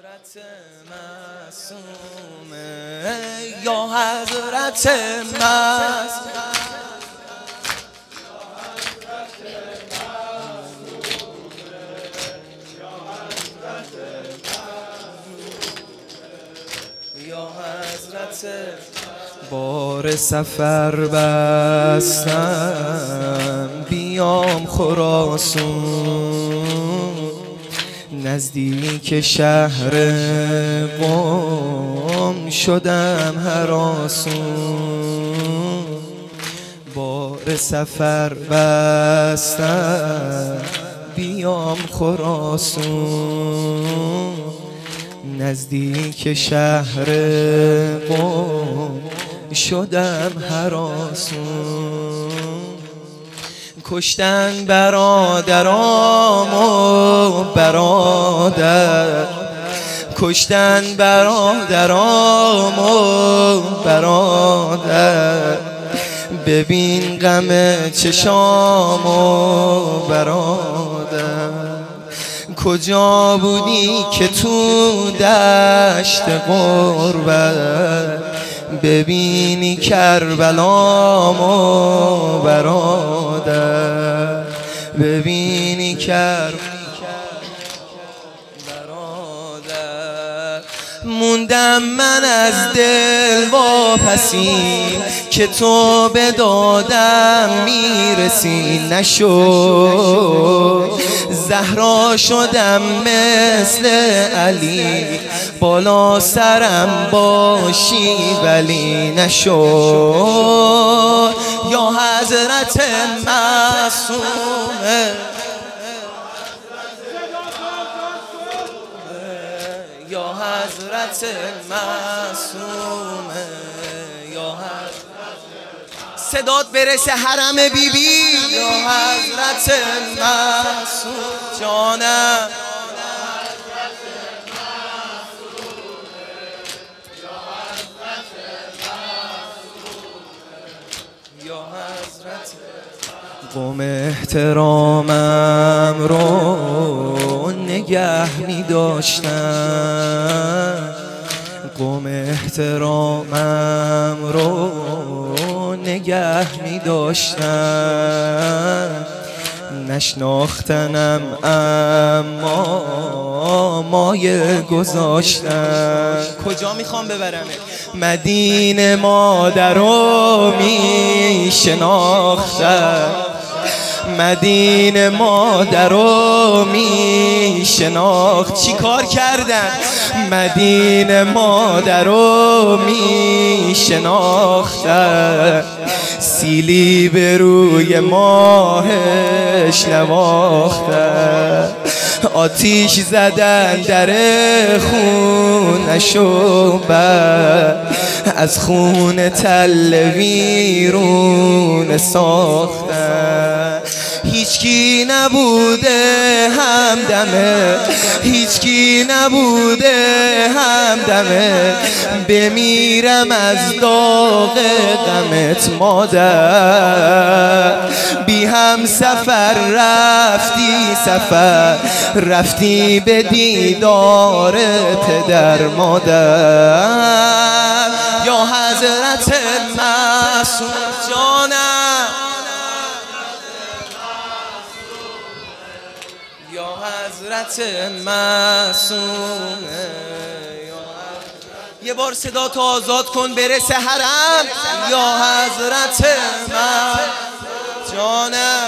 حضرت معصومه یا حضرت معصومه یا حضرت بار سفر بستم بیام خراسان نزدیک شهر قم شدم هراسان بار سفر بستم بیام خراسان نزدیک شهر قم شدم هراسان کشتن برادرام و برادر کشتن برادرام و برادر ببین غم چشام و برادر کجا بودی که تو دشت غربت ببینی کربلامو برادر ببینی برادر موندم من از دل واپسی که تو به دادم میرسی نشد زهرا شدم مثل علی بالا سرم باشی ولی نشد یا حضرت معصومه یا حضرت معصومه یا صدات برسه حرم بیبی یا حضرت معصوم جانم یا حضرت قم احترامم رو نگه می داشتم قم احترامم رو نگه می داشتم نشناختنم اما مایه گذاشتم کجا میخوام ببرمه مدینه مادر رو می شناختم مدینه مادر رو می شناخت چی کار کردن مدینه مادر رو می شناختن سیلی به روی ماهش نواختن آتیش زدن در خونشو بعد از خون تل ویرون ساختن هیچکی نبوده همدمه هیچکی نبوده همدمه بمیرم از داغ غمت مادر بی هم سفر رفتی به دیدار پدر مادر یا حضرت معصوم جانم یا حضرت معصومه یه بار صدا تو آزاد کن برسه حرم یا حضرت معصوم جانم